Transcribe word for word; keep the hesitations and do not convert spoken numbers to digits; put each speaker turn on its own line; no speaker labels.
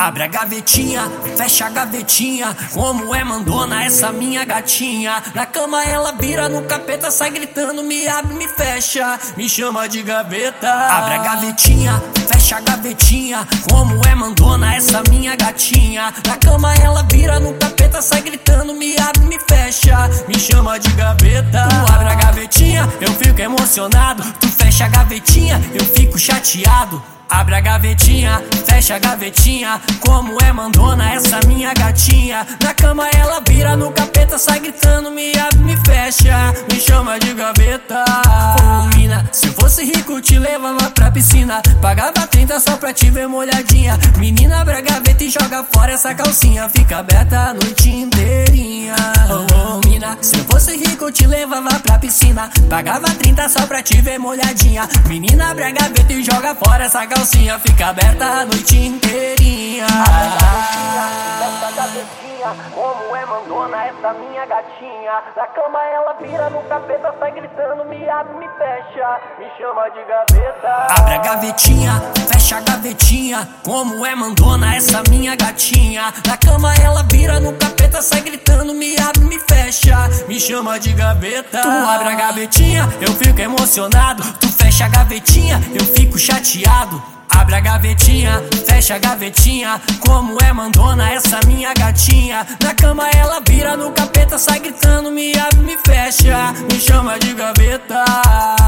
Abre a gavetinha, fecha a gavetinha, como é mandona essa minha gatinha. Na cama ela vira, no capeta sai gritando, me abre, me fecha, me chama de gaveta. Abre a gavetinha, fecha a gavetinha, como é mandona essa minha gatinha. Na cama ela vira, no capeta sai gritando, me abre, me fecha, me chama de gaveta. Tu abre a gavetinha, eu fico emocionado. Tu fecha a gavetinha, eu fico chateado. Abre a gavetinha, fecha a gavetinha, como é mandona essa minha gatinha. Na cama ela vira, no capeta sai gritando, me abre, me fecha, me chama de gaveta. Ô mina, se eu fosse rico te levava pra piscina, pagava trinta só pra te ver molhadinha. Menina, abre a gaveta e joga fora essa calcinha, fica aberta a noite inteirinha. Ô oh, mina, se eu fosse rico te levava pra piscina, pagava trinta só pra te ver molhadinha. Menina, abre a gaveta e joga fora essa calcinha, calcinha fica aberta a noite inteirinha. Essa gavetinha, como é mandona essa minha gatinha. Na cama ela vira, no capeta sai gritando, me abre, me fecha, me chama de gaveta. Abre a gavetinha, fecha a gavetinha, como é mandona essa minha gatinha. Na cama ela vira, no capeta sai gritando, me abre, me fecha, me chama de gaveta. Tu abre a gavetinha, eu fico emocionado. Tu fecha a gavetinha, eu fico chateado. Abre a gavetinha, fecha a gavetinha, como é mandona essa minha gatinha. Na cama ela vira, no capeta sai gritando, me abre, me fecha, me chama de gaveta.